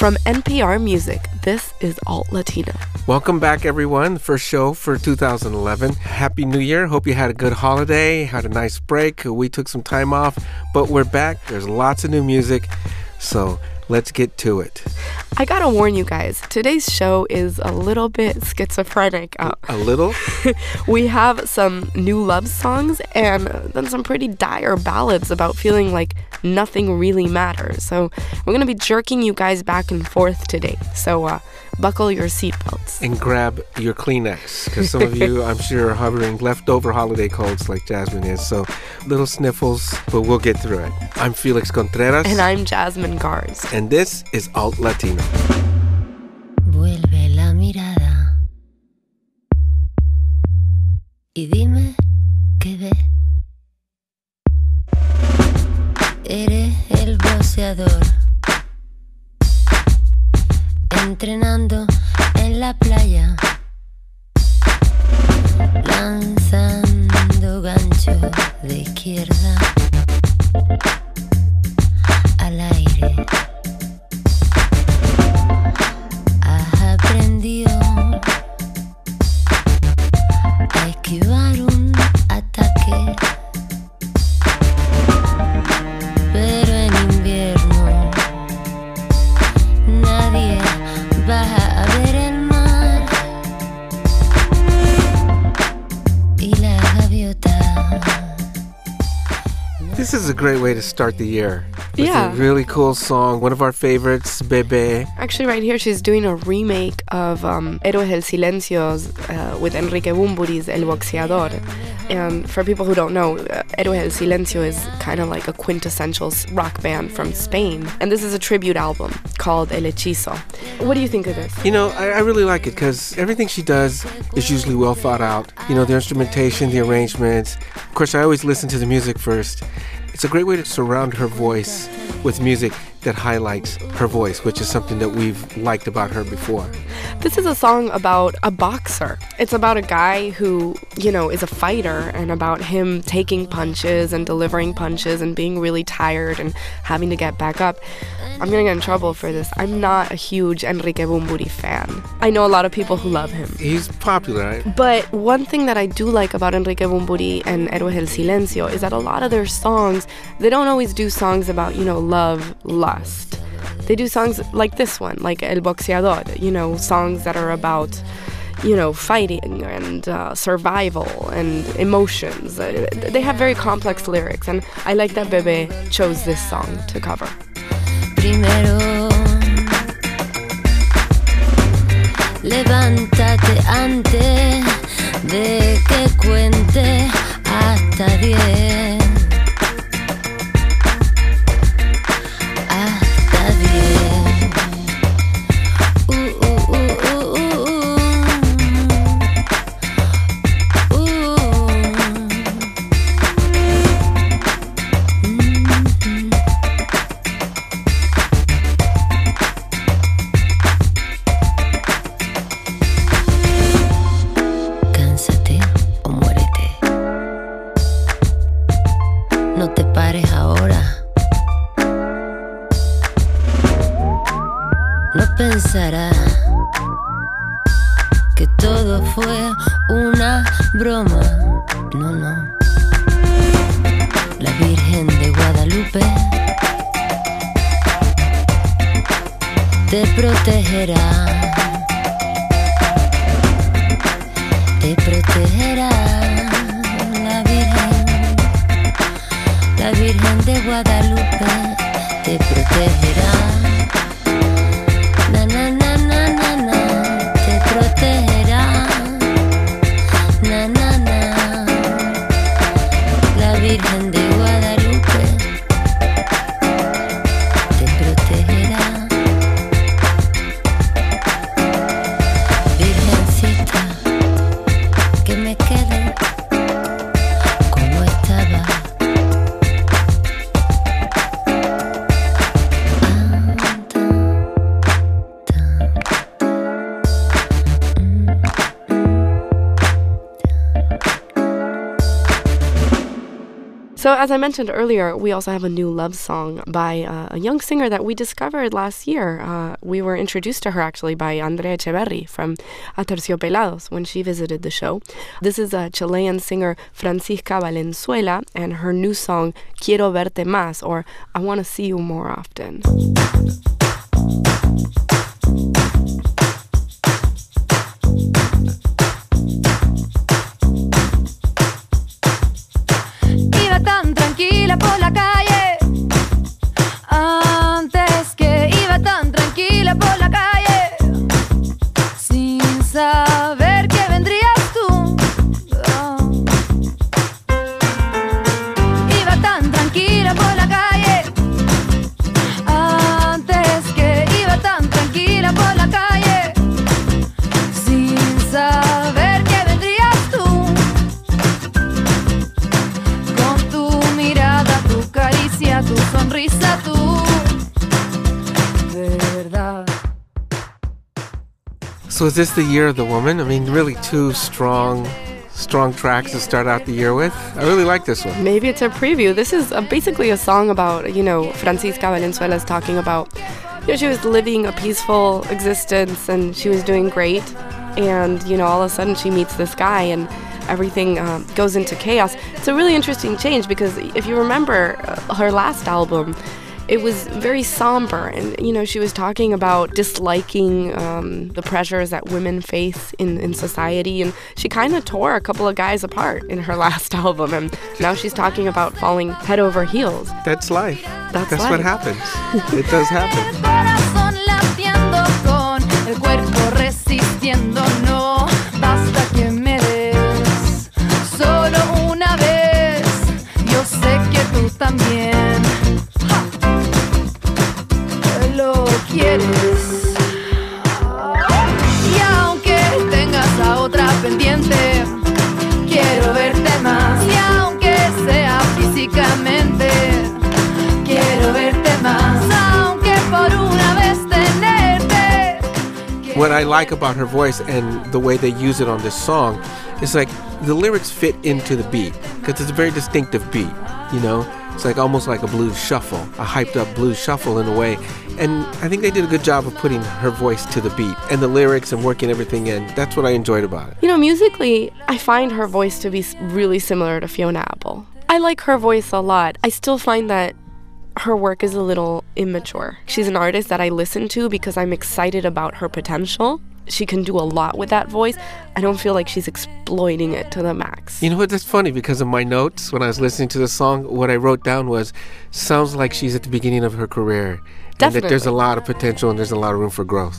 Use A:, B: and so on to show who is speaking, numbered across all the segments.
A: From NPR Music, this is Alt Latino.
B: Welcome back, everyone. First show for 2011. Happy New Year. Hope you had a good holiday, had a nice break. We took some time off, but we're back. There's lots of new music, so let's get to it.
A: I gotta warn you guys, today's show is a little bit schizophrenic.
B: A little?
A: We have some new love songs and then some pretty dire ballads about feeling like nothing really matters. So we're gonna be jerking you guys back and forth today. So buckle your seatbelts.
B: And grab your Kleenex, because some of you, I'm sure, are harboring leftover holiday colds like Jasmine is. So little sniffles, but we'll get through it. I'm Felix Contreras.
A: And I'm Jasmine Gars.
B: And this is Alt Latino.
C: Vuelve la mirada y dime qué ves. Eres el boxeador entrenando en la playa, lanzando gancho de izquierda al aire. Has aprendido a esquivar un ataque, pero en invierno nadie va a ver el mar y la gaviota.
B: This is a great way to start the year. It's
A: Yeah.
B: a really cool song. One of our favorites, Bebé.
A: Actually, right here, she's doing a remake of Héroes del Silencio with Enrique Bumburi's El Boxeador. And for people who don't know, Héroes del Silencio is kind of like a quintessential rock band from Spain. And this is a tribute album called El Hechizo. What do you think of this?
B: You know, I really like it because everything she does is usually well thought out. You know, the instrumentation, the arrangements. Of course, I always listen to the music first. It's a great way to surround her voice with music that highlights her voice, which is something that we've liked about her before.
A: This is a song about a boxer. It's about a guy who, you know, is a fighter and about him taking punches and delivering punches and being really tired and having to get back up. I'm gonna get in trouble for this. I'm not a huge Enrique Bumburi fan. I know a lot of people who love him.
B: He's popular, right?
A: But one thing that I do like about Enrique Bumburi and Héroes del Silencio is that a lot of their songs, they don't always do songs about, you know, love, lust. They do songs like this one, like El Boxeador, you know, songs that are about, you know, fighting and survival and emotions. They have very complex lyrics, and I like that Bebé chose this song to cover.
C: Primero, levántate antes de que cuente hasta 10. Hasta 10. Cánsate o muérete. No te pares ahora. No pensarás que todo fue una broma. No, no. La Virgen de Guadalupe te protegerá. Te protegerá la Virgen de Guadalupe te protegerá. Na na na na na na, te protegerá. Na na na, la Virgen de Guadalupe te protegerá. Virgencita, que me quede como estaba.
A: So as I mentioned earlier, we also have a new love song by a young singer that we discovered last year. We were introduced to her actually by Andrea Echeverri from Aterciopelados when she visited the show. This is a Chilean singer, Francisca Valenzuela, and her new song, Quiero Verte Más, or I Want to See You More Often.
D: Iba tan tranquila por la calle, antes que iba tan tranquila por la calle, sin saber que vendrías tú. Iba tan tranquila por la calle, antes que iba tan tranquila por la calle, sin saber que vendrías tú. Con tu mirada, tu caricia, tu sonrisa, tu verdad.
B: So is this the year of the woman? I mean, really two strong tracks to start out the year with. I really like this one.
A: Maybe it's a preview. This is basically a song about, Francisca Valenzuela is talking about, she was living a peaceful existence and she was doing great. And, all of a sudden she meets this guy and everything goes into chaos. It's a really interesting change because if you remember her last album, it was very somber, and she was talking about disliking the pressures that women face in society, and she kind of tore a couple of guys apart in her last album, and now she's talking about falling head over heels.
B: That's life. That's
A: life.
B: what happens. It does happen.
D: El corazón latiendo con el cuerpo resistiendo, no basta que me des solo una vez. Yo sé que tú también lo quieres. Y aunque tengas a otra pendiente, quiero verte más. Y aunque sea físicamente, quiero verte más. Aunque por una vez tenerte.
B: What I like about her voice and the way they use it on this song is like the lyrics fit into the beat because it's a very distinctive beat, It's like almost like a blues shuffle, a hyped up blues shuffle in a way. And I think they did a good job of putting her voice to the beat and the lyrics and working everything in. That's what I enjoyed about it.
A: Musically, I find her voice to be really similar to Fiona Apple. I like her voice a lot. I still find that her work is a little immature. She's an artist that I listen to because I'm excited about her potential. She can do a lot with that voice. I don't feel like she's exploiting it to the max.
B: You know what? That's funny because in my notes when I was listening to the song, what I wrote down was, sounds like she's at the beginning of her career.
A: Definitely.
B: And that there's a lot of potential and there's a lot of room for growth.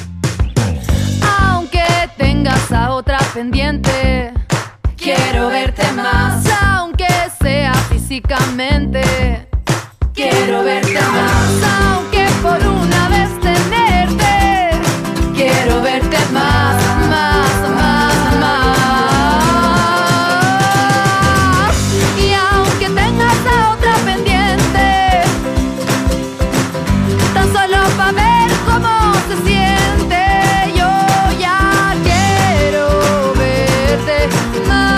D: Aunque tengas a otra pendiente, quiero verte más. Aunque sea físicamente, quiero verte más. Aunque por una vez tenerte, quiero verte más, más, más, más. Y aunque tengas a otra pendiente, tan solo para ver cómo se siente, yo ya quiero verte más.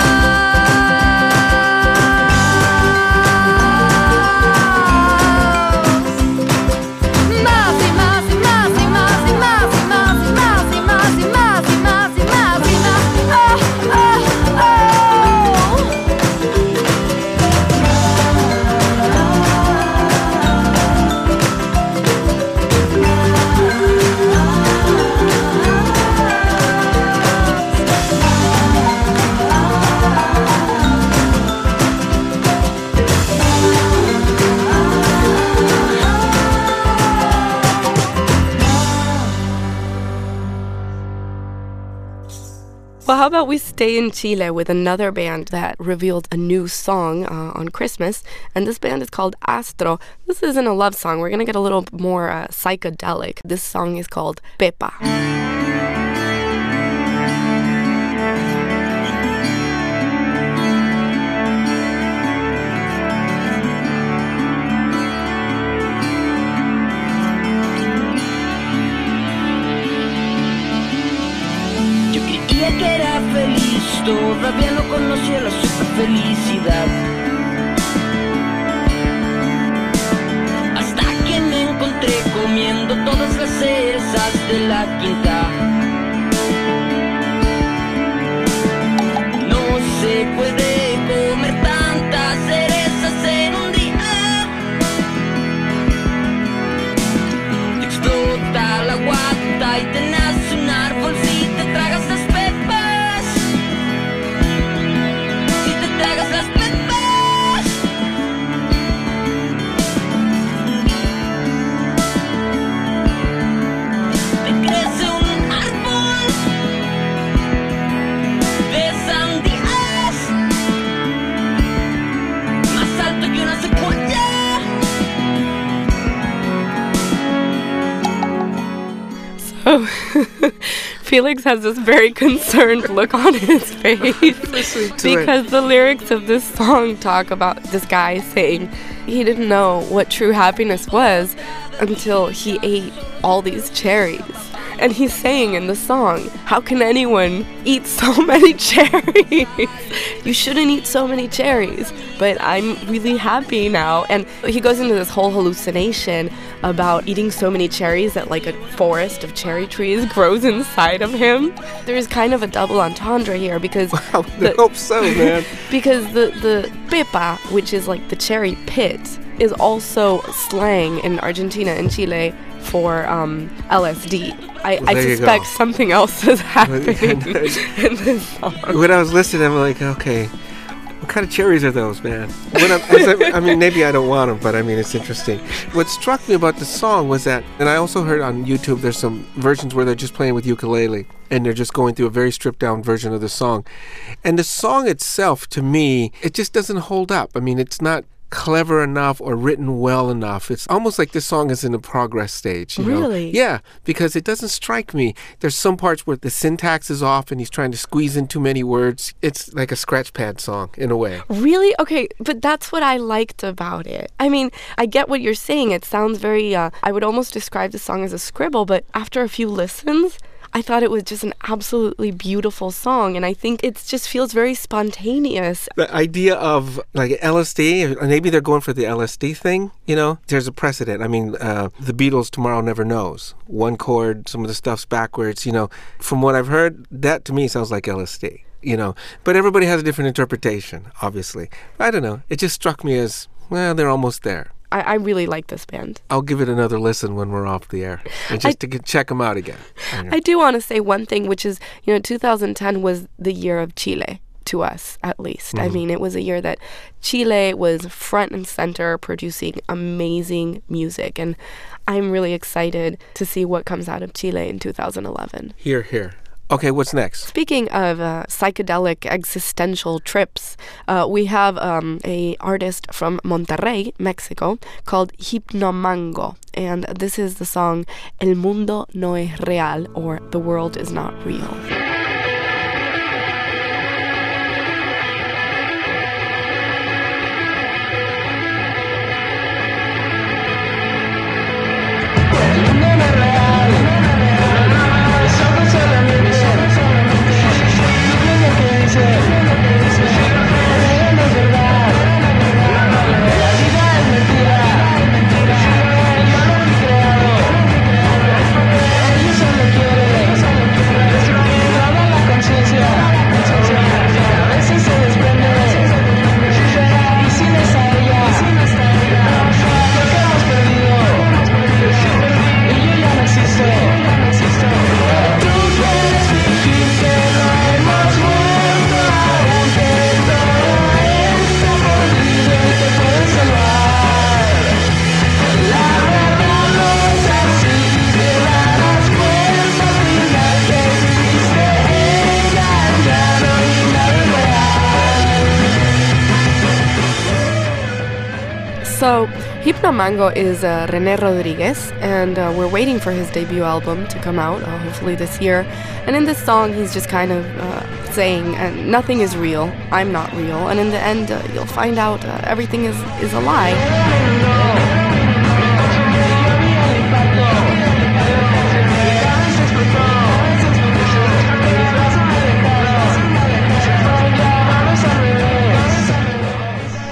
A: Well, how about we stay in Chile with another band that revealed a new song on Christmas, and this band is called Astro. This isn't a love song. We're going to get a little more psychedelic. This song is called Pepa.
E: Que era feliz, todavía no conocía la super felicidad.
F: de la quinta. No se puede comer tantas cerezas en un día. Te explota la guata y te nace un árbol si te tragas las pepas. Si te tragas las pepas. Te crece un árbol de sandías más alto que una secuoya.
A: So Felix has this very concerned look on his face because the lyrics of this song talk about this guy saying he didn't know what true happiness was until he ate all these cherries. And he's saying in the song, how can anyone eat so many cherries? You shouldn't eat so many cherries. But I'm really happy now. And he goes into this whole hallucination about eating so many cherries that like a forest of cherry trees grows inside of him. There's kind of a double entendre here because
B: Wow, I hope so, man.
A: because the pepa, which is like the cherry pit, is also slang in Argentina and Chile for LSD. I
B: Well, there you
A: suspect
B: go.
A: something else is happening in this song.
B: When I was listening, I'm like, okay, what kind of cherries are those, man? I mean, maybe I don't want them, but I mean, it's interesting. What struck me about the song was that, and I also heard on YouTube, there's some versions where they're just playing with ukulele, and they're just going through a very stripped down version of the song. And the song itself, to me, it just doesn't hold up. I mean, it's not clever enough or written well enough. It's almost like this song is in a progress stage. You know?
A: Really?
B: Yeah, because it doesn't strike me. There's some parts where the syntax is off and he's trying to squeeze in too many words. It's like a scratch pad song in a way.
A: Really? Okay, but that's what I liked about it. I mean, I get what you're saying. It sounds very, I would almost describe the song as a scribble, but after a few listens, I thought it was just an absolutely beautiful song, and I think it just feels very spontaneous.
B: The idea of like LSD, maybe they're going for the LSD thing, you know? There's a precedent. I mean, the Beatles, Tomorrow Never Knows. One chord, some of the stuff's backwards, you know. From what I've heard, that to me sounds like LSD, you know. But everybody has a different interpretation, obviously. I don't know. It just struck me as, well, they're almost there.
A: I really like this band.
B: I'll give it another listen when we're off the air, and just to check them out again.
A: I do want to say one thing, which is, 2010 was the year of Chile, to us at least. I mean, it was a year that Chile was front and center producing amazing music, and I'm really excited to see what comes out of Chile in 2011.
B: Here, here. Okay, what's next?
A: Speaking of psychedelic existential trips, we have a artist from Monterrey, Mexico, called Hypnomango, and this is the song El Mundo No Es Real, or The World Is Not Real. So, Hypnomango is René Rodriguez, and we're waiting for his debut album to come out, hopefully this year. And in this song, he's just kind of saying, nothing is real, I'm not real, and in the end, you'll find out everything is a lie.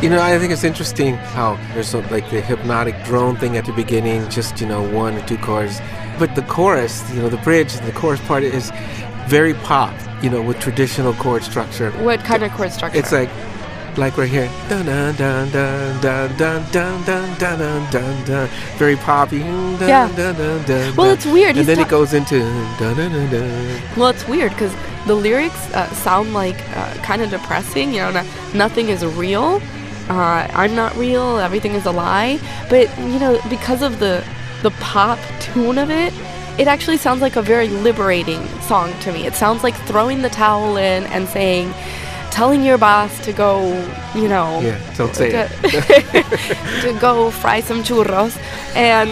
B: You know, I think it's interesting how there's like the hypnotic drone thing at the beginning, just, 1 or 2 chords. But the chorus, the bridge, the chorus part is very pop, with traditional chord structure.
A: What kind of chord structure?
B: It's like right here. Dun dun dun dun dun dun dun dun dun dun dun. Very poppy. Dun,
A: Yeah.
B: Dun, dun, dun,
A: Well,
B: dun.
A: it's weird.
B: And
A: He's
B: then it goes into dun dun dun dun.
A: Well, it's weird because the lyrics sound like kind of depressing. Nothing is real. I'm not real. Everything is a lie. But because of the pop tune of it, it actually sounds like a very liberating song to me. It sounds like throwing the towel in and telling your boss to go,
B: Yeah, don't say it.
A: to go fry some churros and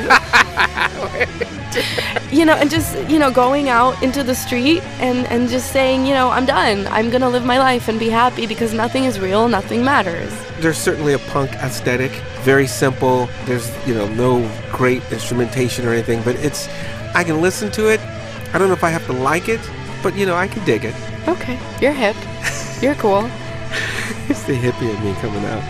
A: and just going out into the street and just saying, I'm done. I'm gonna live my life and be happy because nothing is real, nothing matters.
B: There's certainly a punk aesthetic, very simple. There's no great instrumentation or anything, but I can listen to it. I don't know if I have to like it, but I can dig it.
A: Okay, you're hip. You're cool.
B: It's the hippie in me coming out.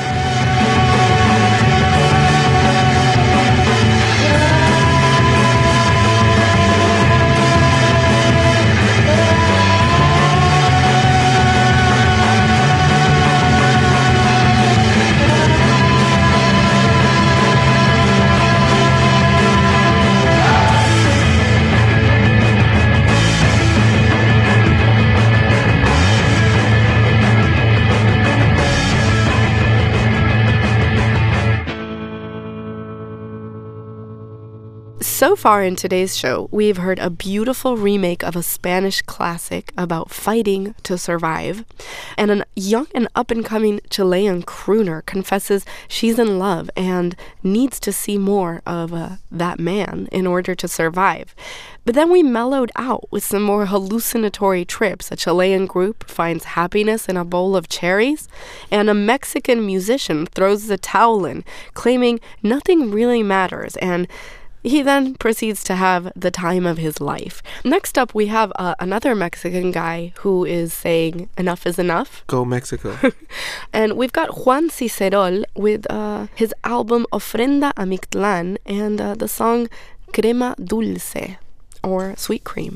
A: So far in today's show, we've heard a beautiful remake of a Spanish classic about fighting to survive. And a young and up-and-coming Chilean crooner confesses she's in love and needs to see more of that man in order to survive. But then we mellowed out with some more hallucinatory trips. A Chilean group finds happiness in a bowl of cherries, and a Mexican musician throws the towel in, claiming nothing really matters, and he then proceeds to have the time of his life. Next up, we have another Mexican guy who is saying enough is enough.
B: Go Mexico.
A: And we've got Juan Cicerol with his album Ofrenda a Mictlán and the song Crema Dulce, or Sweet Cream.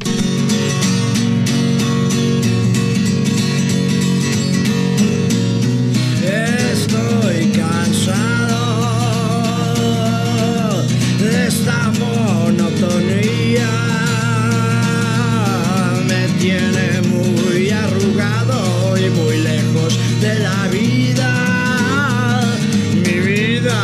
G: Estoy cansado de esta monotonía, me tiene muy arrugado y muy lejos de la vida, mi vida.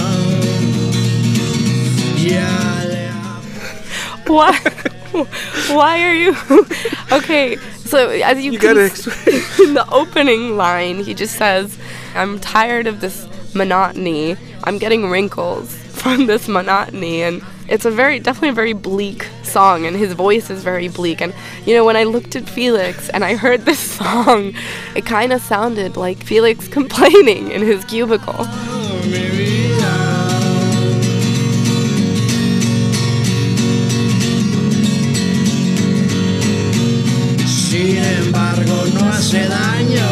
G: Ya le
A: Why? Why are you? Okay, so as you can
B: gotta
A: in the opening line, he just says, "I'm tired of this monotony. I'm getting wrinkles from this monotony," and it's definitely a very bleak song, and his voice is very bleak. And when I looked at Felix and I heard this song, it kind of sounded like Felix complaining in his cubicle.
G: mi vida. Sin embargo, no hace daño.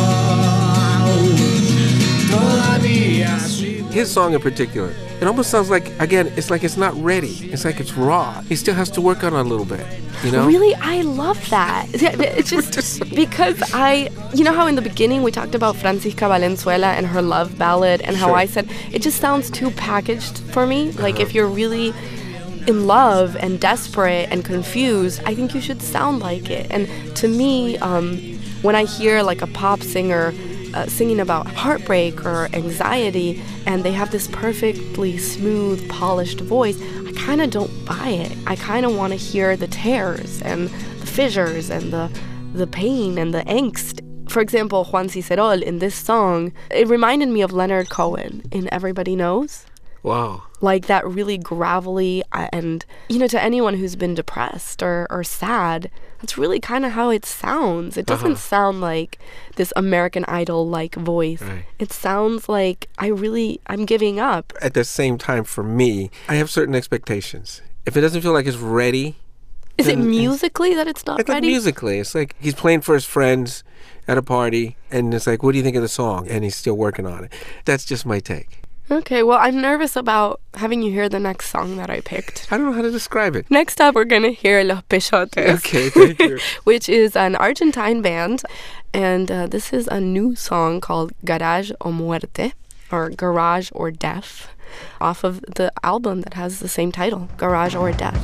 G: Todavía sigo.
B: His song in particular, it almost sounds like, again, it's like it's not ready. It's like it's raw. He still has to work on it a little bit,
A: Really, I love that. It's just because how in the beginning we talked about Francisca Valenzuela and her love ballad, and how
B: Sure.
A: I said it just sounds too packaged for me. Like if you're really in love and desperate and confused, I think you should sound like it. And to me, when I hear like a pop singer singing about heartbreak or anxiety, and they have this perfectly smooth, polished voice, I kind of don't buy it. I kind of want to hear the tears and the fissures and the pain and the angst. For example, Juan Cicerol in this song, it reminded me of Leonard Cohen in Everybody Knows.
B: Wow.
A: Like that really gravelly, and to anyone who's been depressed or sad, that's really kind of how it sounds. It doesn't sound like this American Idol-like voice.
B: Right.
A: It sounds like I'm giving up.
B: At the same time, for me, I have certain expectations. If it doesn't feel like it's ready,
A: Is it
B: then-
A: musically that it's not
B: I think
A: ready?
B: musically, it's like he's playing for his friends at a party, and it's like, what do you think of the song? And he's still working on it. That's just my take.
A: Okay, well, I'm nervous about having you hear the next song that I picked.
B: I don't know how to describe it.
A: Next up, we're going to hear Los Pechotes.
B: Okay, thank you.
A: Which is an Argentine band. And this is a new song called Garage o Muerte, or Garage or Death, off of the album that has the same title, Garage or Death.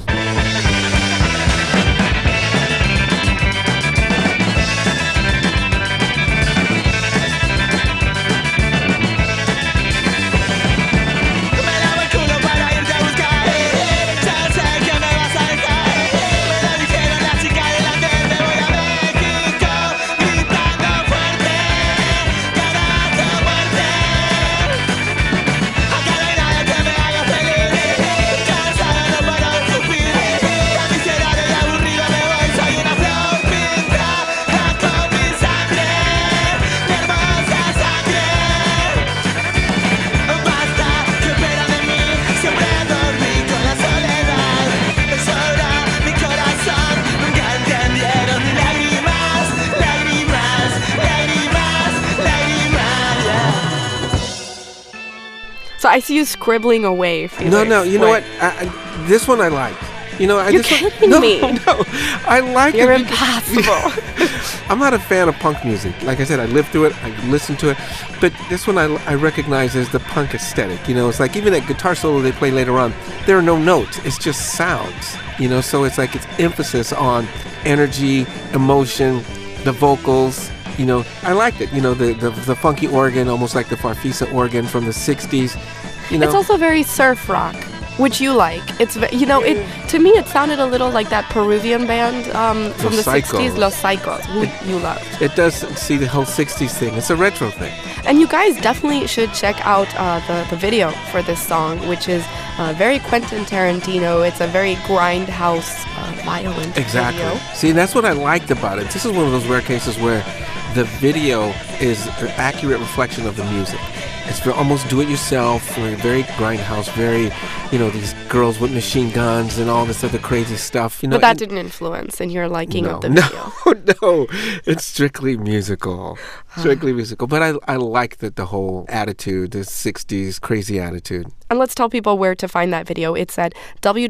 A: So I see you scribbling away. Felix.
B: No, you know what? This one I like. You know,
A: You're
B: this one,
A: kidding
B: no,
A: me.
B: No, I like
A: You're
B: it.
A: impossible.
B: I'm not a fan of punk music. Like I said, I lived through it, I listened to it. But this one I recognize as the punk aesthetic. You know, it's like even that guitar solo they play later on, there are no notes. It's just sounds. You know, so it's like it's emphasis on energy, emotion, the vocals. You know, I liked it. You know, the funky organ, almost like the Farfisa organ from the 60s. You know,
A: It's also very surf rock, which you like. It's it to me it sounded a little like that Peruvian band from the
B: Los Psychos.
A: 60s, Los Psychos, who you love.
B: it does see the whole 60s thing. It's a retro thing.
A: And you guys definitely should check out the video for this song, which is very Quentin Tarantino. It's a very grindhouse, violent
B: Exactly.
A: video.
B: See, that's what I liked about it. This is one of those rare cases where the video is an accurate reflection of the music. It's almost do-it-yourself, very grindhouse, very, you know, these girls with machine guns and all this other crazy stuff. You know,
A: But that
B: and-
A: didn't influence in your liking
B: no,
A: of the
B: no,
A: video.
B: no, it's strictly musical. Strictly musical. But I like the whole attitude, the 60s crazy attitude.
A: And let's tell people where to find that video. It's at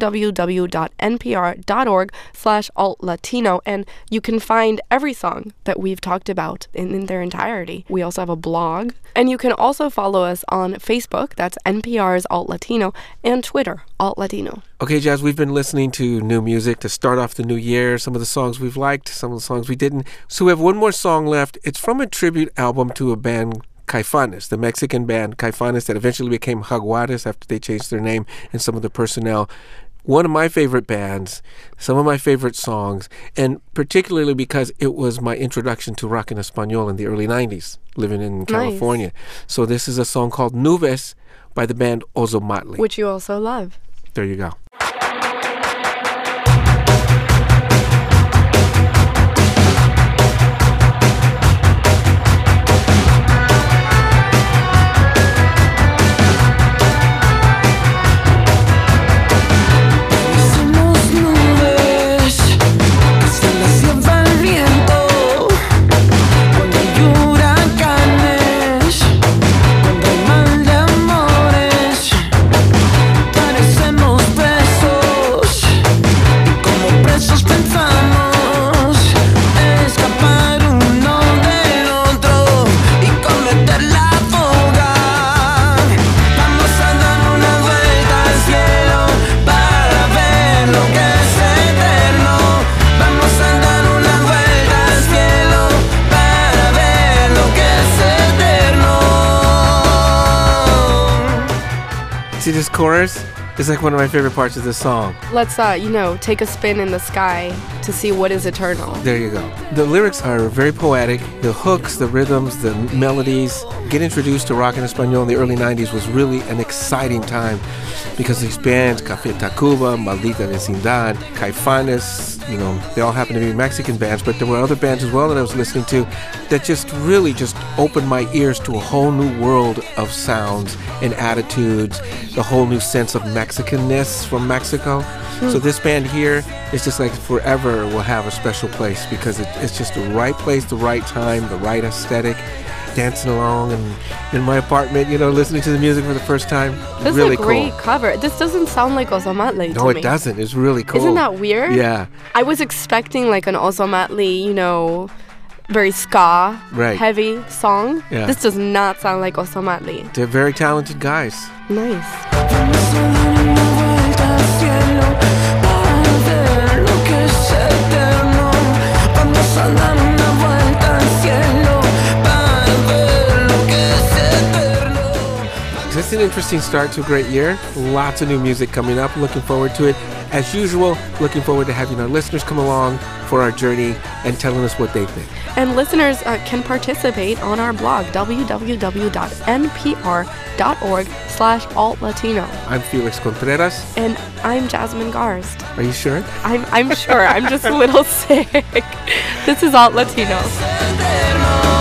A: www.npr.org/altlatino, and you can find every song that we've talked about in their entirety. We also have a blog, and you can also follow us on Facebook, that's NPR's Alt Latino, and Twitter, Alt Latino.
B: Okay, Jazz, we've been listening to new music to start off the new year. Some of the songs we've liked, some of the songs we didn't. So we have one more song left. It's from a tribute album to a band, Caifanes, the Mexican band Caifanes that eventually became Jaguares after they changed their name and some of the personnel. One of my favorite bands, some of my favorite songs, and particularly because it was my introduction to rock en español in the early 90s, living in California. So this is a song called Nubes by the band Ozomatli.
A: Which you also love.
B: There you go.
H: Somos nubes que se las lleva el viento cuando hay huracanes, cuando hay mal de amores. Parecemos presos y como presos pensamos escapar uno del otro y cometer la fuga. Vamos a dar una vuelta al cielo para ver lo que es eterno. Vamos a dar una vuelta al cielo para ver lo que es eterno.
B: See this chorus? It's like one of my favorite parts of this song.
A: Let's, take a spin in the sky to see what is eternal.
B: There you go. The lyrics are very poetic. The hooks, the rhythms, the melodies. Get introduced to rock en español in the early 90s was really an exciting time. because these bands, Café Tacuba, Maldita Vecindad, Caifanes, they all happen to be Mexican bands, but there were other bands as well that I was listening to that just really just opened my ears to a whole new world of sounds and attitudes, the whole new sense of Mexicanness from Mexico. So this band here is just like forever will have a special place because it's just the right place, the right time, the right aesthetic. Dancing along and in my apartment, listening to the music for the first time.
A: This
B: really
A: is a great
B: cool.
A: cover. This doesn't sound like Ozomatli to
B: No,
A: me.
B: it doesn't. It's really cool.
A: Isn't that weird?
B: Yeah.
A: I was expecting like an Ozomatli, very ska, heavy song.
B: Yeah.
A: This does not sound like Ozomatli.
B: They're very talented guys.
A: Nice.
H: Vamos a dar una vuelta al cielo para ver lo que es eterno. Vamos a dar una vuelta al cielo para ver lo que es eterno.
B: It's an interesting start to a great year. Lots of new music coming up. Looking forward to it. As usual, looking forward to having our listeners come along for our journey and telling us what they think.
A: And listeners can participate on our blog, www.npr.org/altlatino.
B: I'm Felix Contreras.
A: And I'm Jasmine Garst.
B: Are you sure?
A: I'm sure. I'm just a little sick. This is Alt Latino.
H: Eterno.